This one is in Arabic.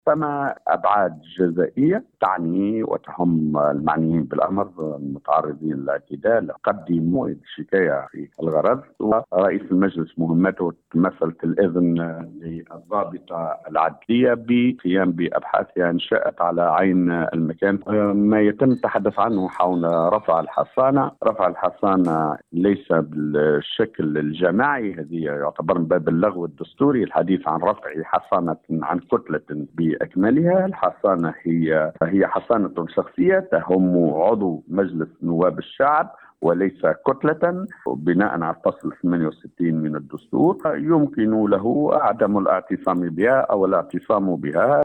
فما أبعاد جزائية تعني وتهم المعنيين بالأمر المتعرضين للاعتداء قدموا الشكاية في الغرض. ورئيس المجلس مهمته مسألة الإذن للضابطة العدلية بقيام بأبحاثها إن شاءت على عين المكان. ما يتم التحدث عنه حول رفع الحصانة، رفع الحصانة ليس بالشكل الجماعي، هذه يعتبر من باب اللغو الدستوري. الحديث عن رفع حصانة عن كتلة بأكملها. الحصانة هي حصانة شخصية تهم عضو مجلس نواب الشعب وليس كتلة، بناء على الفصل 68 من الدستور يمكن له عدم الاعتصام بها أو الاعتصام بها.